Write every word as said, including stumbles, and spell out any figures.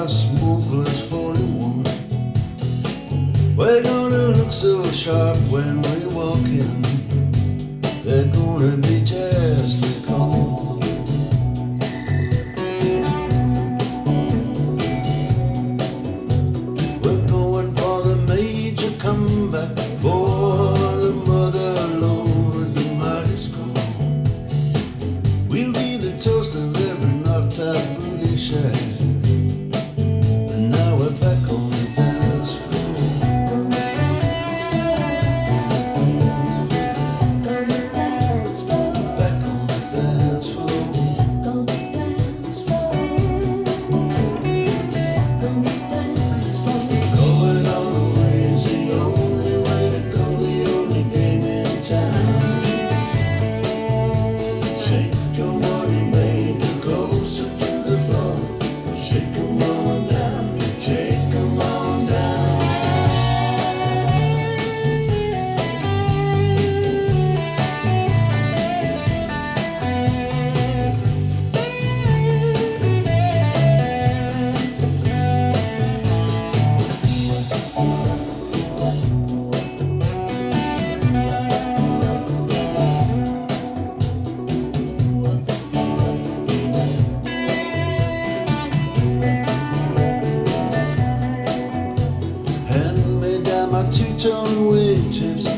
my smokeless forty-one. We're gonna look so sharp when we walk in. They're gonna be just recalled. We're going for the major comeback, for the mother lord, the mighty school. We'll be the toast of every knocked out booty shack. And now we're back on the dance floor. Back on the dance floor. Going all the way is the only way to go, the only game in town. Shake your money, make it closer to the floor. Shake 'em on down, shake 'em on down. Hand me down my two-tone wingtips,